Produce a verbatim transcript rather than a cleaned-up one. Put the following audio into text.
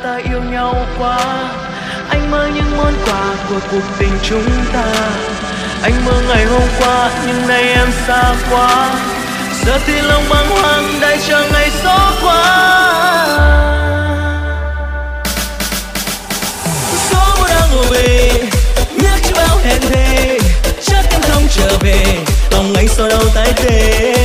ta yêu nhau quá. Anh mơ những món quà của cuộc tình chúng ta. Anh mơ ngày hôm qua nhưng nay em xa quá. Giờ thì lòng bàng hoàng đợi chờ ngày gió qua. Gió đang ùa về nhắc cho bao hẹn thề, chắc em không trở về, lòng anh sao đâu tái tê.